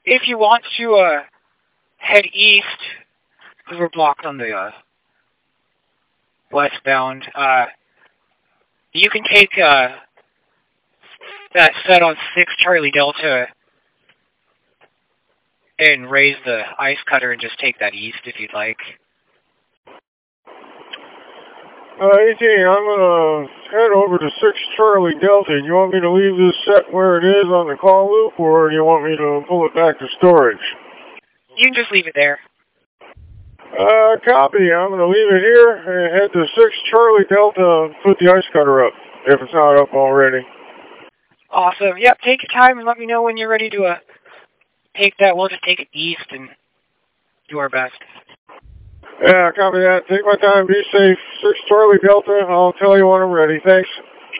if you want to head east, because we're blocked on the westbound, you can take that set on 6 Charlie Delta and raise the ice cutter and just take that east if you'd like. 18, I'm going to head over to 6 Charlie Delta. You want me to leave this set where it is on the call loop, or do you want me to pull it back to storage? You can just leave it there. Copy. I'm going to leave it here and head to 6 Charlie Delta and put the ice cutter up, if it's not up already. Awesome. Yep, take your time and let me know when you're ready to take that. We'll just take it east and do our best. Yeah, copy that. Take my time. Be safe. 6 Charlie Delta. I'll tell you when I'm ready. Thanks.